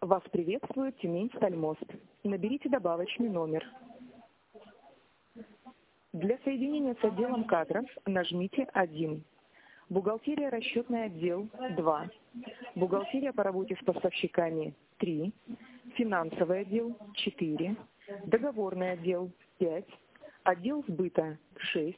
Вас приветствует Тюмень-Стальмост. Наберите добавочный номер. Для соединения с отделом кадров нажмите 1. Бухгалтерия, расчетный отдел 2. Бухгалтерия по работе с поставщиками 3. Финансовый отдел 4. Договорный отдел 5. Отдел сбыта 6.